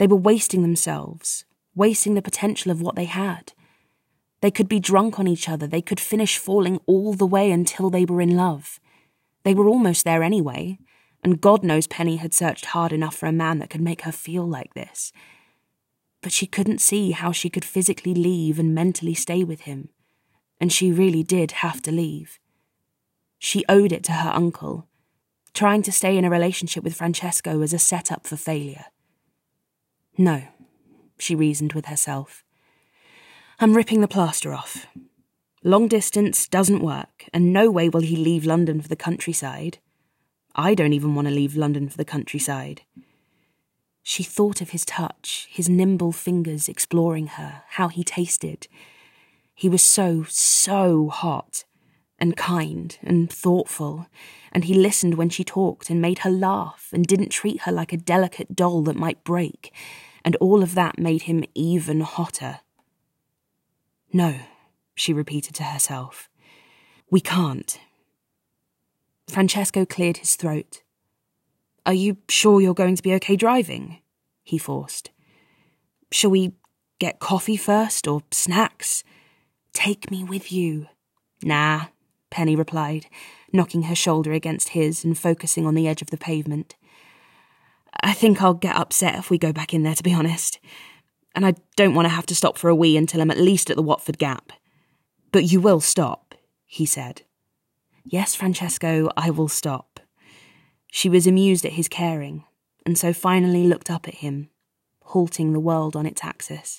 They were wasting themselves, wasting the potential of what they had. They could be drunk on each other, they could finish falling all the way until they were in love. They were almost there anyway, and God knows Penny had searched hard enough for a man that could make her feel like this. But she couldn't see how she could physically leave and mentally stay with him, and she really did have to leave. She owed it to her uncle. Trying to stay in a relationship with Francesco was a setup for failure. No, she reasoned with herself. I'm ripping the plaster off. Long distance doesn't work, and no way will he leave London for the countryside. I don't even want to leave London for the countryside. She thought of his touch, his nimble fingers exploring her, how he tasted. He was so hot, and kind and thoughtful, and he listened when she talked and made her laugh and didn't treat her like a delicate doll that might break, and all of that made him even hotter. No, she repeated to herself. We can't. Francesco cleared his throat. Are you sure you're going to be okay driving? He forced. Shall we get coffee first or snacks? Take me with you. Nah, Penny replied, knocking her shoulder against his and focusing on the edge of the pavement. I think I'll get upset if we go back in there, to be honest. And I don't want to have to stop for a wee until I'm at least at the Watford Gap. But you will stop, he said. Yes, Francesco, I will stop. She was amused at his caring, and so finally looked up at him, halting the world on its axis.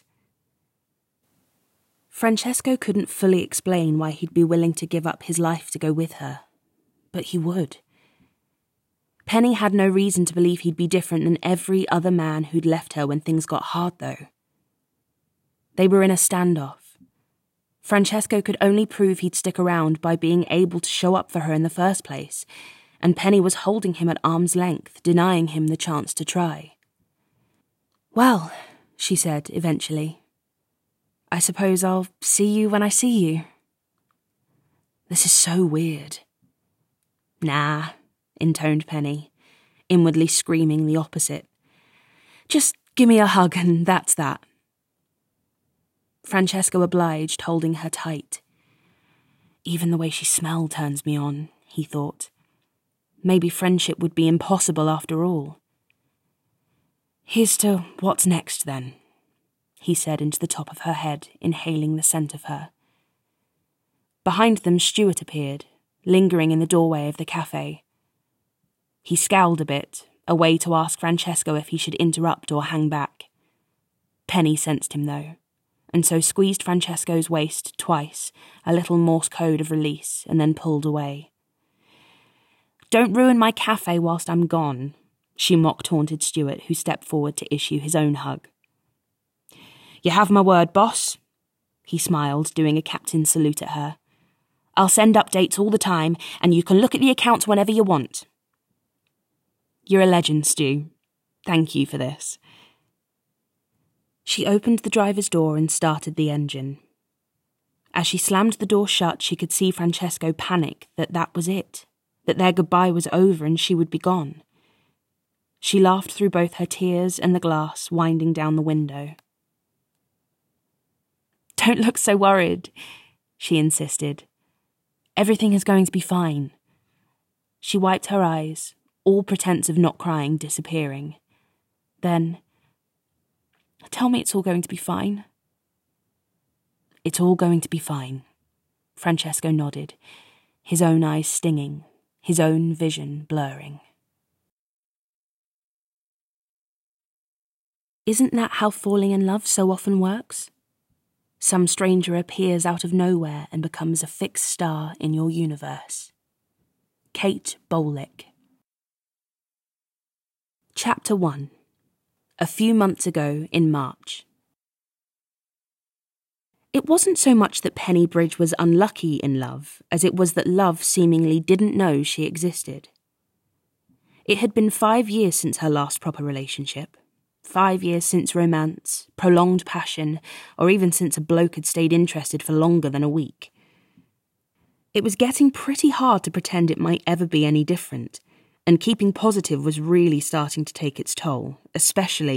Francesco couldn't fully explain why he'd be willing to give up his life to go with her, but he would. Penny had no reason to believe he'd be different than every other man who'd left her when things got hard, though. They were in a standoff. Francesco could only prove he'd stick around by being able to show up for her in the first place, and Penny was holding him at arm's length, denying him the chance to try. Well, she said eventually, I suppose I'll see you when I see you. This is so weird. Nah, intoned Penny, inwardly screaming the opposite. Just give me a hug and that's that. Francesco obliged, holding her tight. Even the way she smelled turns me on, he thought. Maybe friendship would be impossible after all. Here's to what's next, then, he said into the top of her head, inhaling the scent of her. Behind them, Stuart appeared, lingering in the doorway of the cafe. He scowled a bit, a way to ask Francesco if he should interrupt or hang back. Penny sensed him, though, and so squeezed Francesco's waist twice, a little Morse code of release, and then pulled away. Don't ruin my cafe whilst I'm gone, she mock-taunted Stuart, who stepped forward to issue his own hug. You have my word, boss, he smiled, doing a captain's salute at her. I'll send updates all the time, and you can look at the accounts whenever you want. You're a legend, Stu. Thank you for this. She opened the driver's door and started the engine. As she slammed the door shut, she could see Francesco panic that was it, that their goodbye was over and she would be gone. She laughed through both her tears and the glass winding down the window. Don't look so worried, she insisted. Everything is going to be fine. She wiped her eyes, all pretense of not crying disappearing. Then, tell me it's all going to be fine. It's all going to be fine, Francesco nodded, his own eyes stinging, his own vision blurring. Isn't that how falling in love so often works? Some stranger appears out of nowhere and becomes a fixed star in your universe. Kate Bolick. Chapter 1. A few months ago in March. It wasn't so much that Penny Bridge was unlucky in love, as it was that love seemingly didn't know she existed. It had been 5 years since her last proper relationship. 5 years since romance, prolonged passion, or even since a bloke had stayed interested for longer than a week. It was getting pretty hard to pretend it might ever be any different, and keeping positive was really starting to take its toll, especially